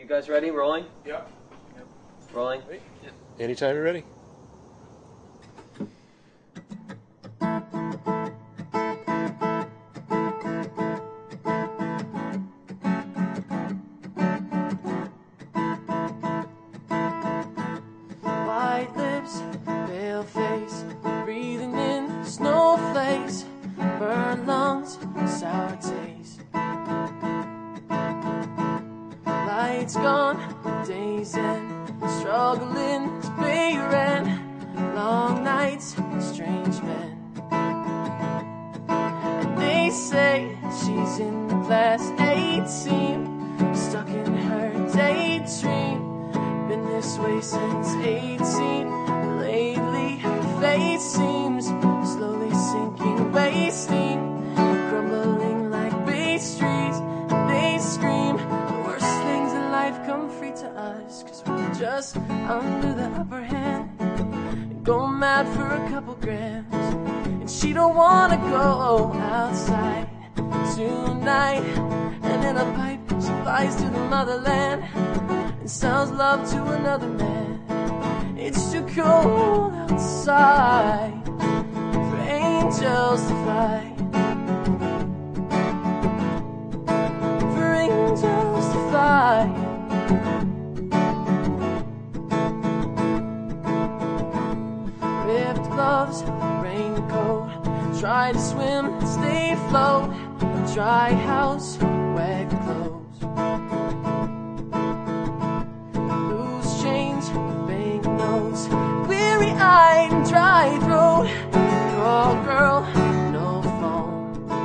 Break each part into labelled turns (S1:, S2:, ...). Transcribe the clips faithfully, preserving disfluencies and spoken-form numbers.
S1: You guys ready? Rolling?
S2: Yep.
S1: Yep. Rolling?
S2: Yep. Anytime you're ready.
S3: White lips, pale face, breathing in snowflakes, burned lungs, sour taste. Lights gone, days end, struggling to pay rent, long nights, strange men. And they say she's in the class eighteen, stuck in her daydream. Been this way since eighteen. Lately her face seems slowly sinking, wasting, crumbling like Bay Street. They scream the worst things in life come free to us, cause we're just under the upper hand and go mad for a couple grams. And she don't wanna go outside tonight, and in a pipe she flies to the motherland and sells love to another man. It's too cold outside for angels to fly, for angels to fly. Ripped gloves, raincoat, try to swim, stay afloat. Dry house, wet clothes. Weary-eyed and dry throat, call girl, no phone.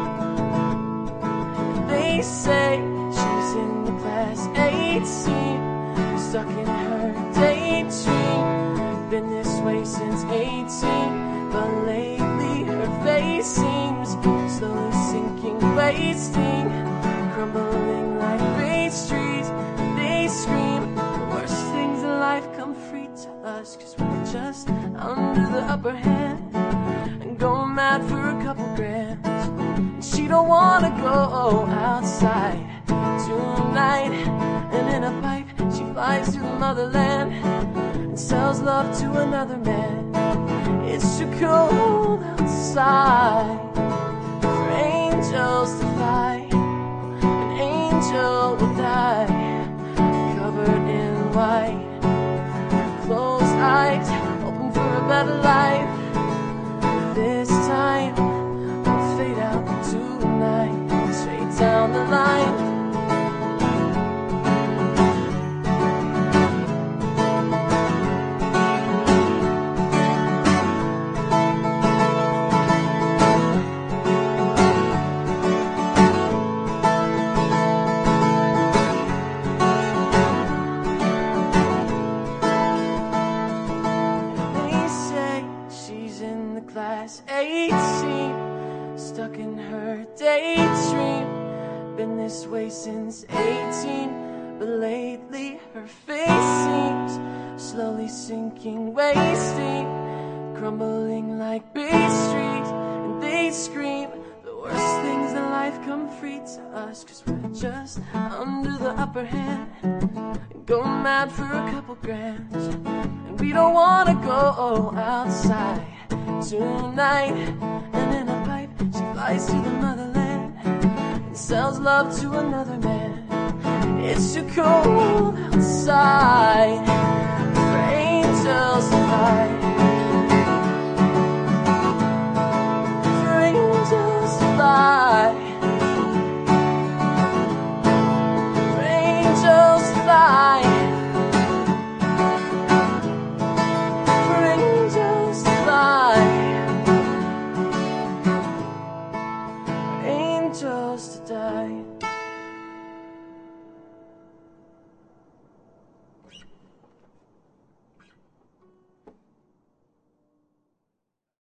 S3: They say she's in the class eighteen, stuck in her daydream. Been this way since eighteen, but lately her face seems slowly sinking, wasting, crumbling like Bay Street. They scream the worst things in life come free to us, cause we're just under the upper hand and go mad for a couple grams. And she don't wanna go outside tonight, and in a pipe she flies to the motherland and sells love to another man. It's too cold outside for angels to fly. An angel will die covered in white, closed eyes, hoping for a better life. This time, I'll fade out tonight, straight down the line. Class eighteen, stuck in her daydream. Been this way since eighteen, but lately her face seems slowly sinking, wasting, crumbling like Bay Street. And they scream the worst things in life come free to us, cause we're just under the upper hand and go mad for a couple grams. And we don't wanna go outside tonight, and in a pipe she flies to the motherland and sells love to another man. It's too cold outside